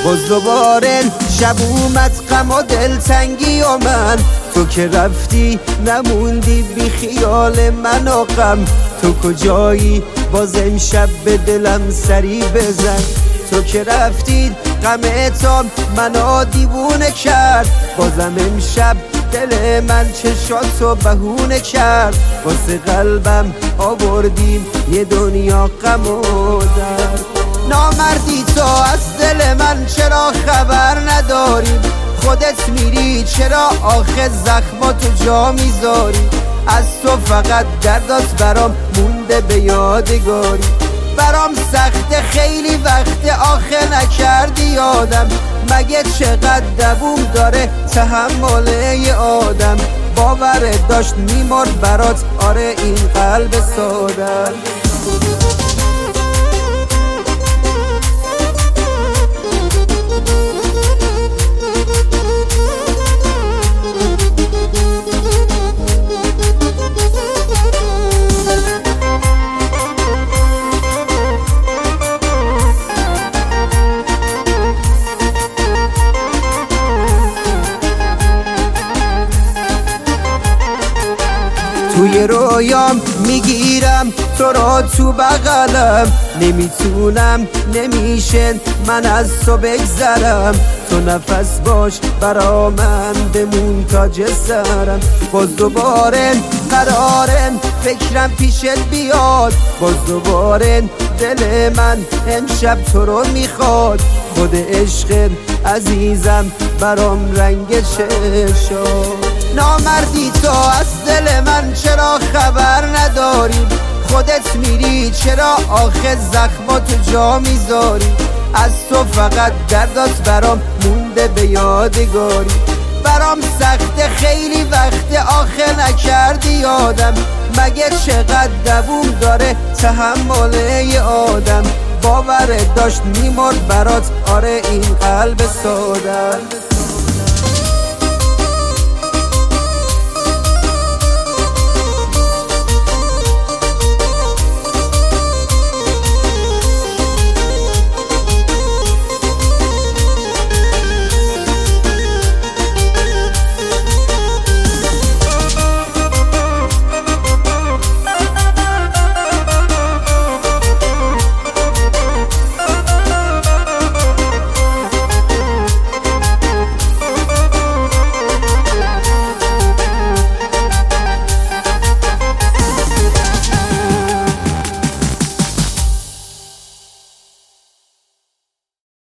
باز دوباره شب اومد غم و دلتنگی و من تو که رفتی نموندی بی خیال من و غم تو کجایی باز امشب به دلم سری بزن تو که رفتی غم تو منو دیوونه کرد بازم امشب دل من چشاتو بهونه کرد واسه قلبم آوردیم یه دنیا غم و درد نامردی تو از دل من چرا خبر نداری خودت میری چرا آخه زخماتو جا میذاری از تو فقط دردات برام مونده به یادگاری برام سخته خیلی وقت آخه نکردی یادم مگه چقدر دووم داره تحمل یه آدم باورت داشت میمرد برات آره این قلب ساده توی رویام میگیرم تو را تو بغلم نمیتونم نمیشه من از تو بگذرم تو نفس باش برا من بمون تاج سرم باز دوباره قراره فکرم پیشت بیاد باز دوباره دل من امشب تو رو میخواد خود عشق عزیزم برام رنگ چشاد نامردی تو از دل من چرا خبر نداری خودت میری چرا آخه زخماتو جا میذاری از تو فقط دردات برام مونده به یادگاری برام سخته خیلی وقت آخه نکردی یادم مگه چقدر دووم داره تحمل یه آدم باورت داشت میمرد برات آره این قلب ساده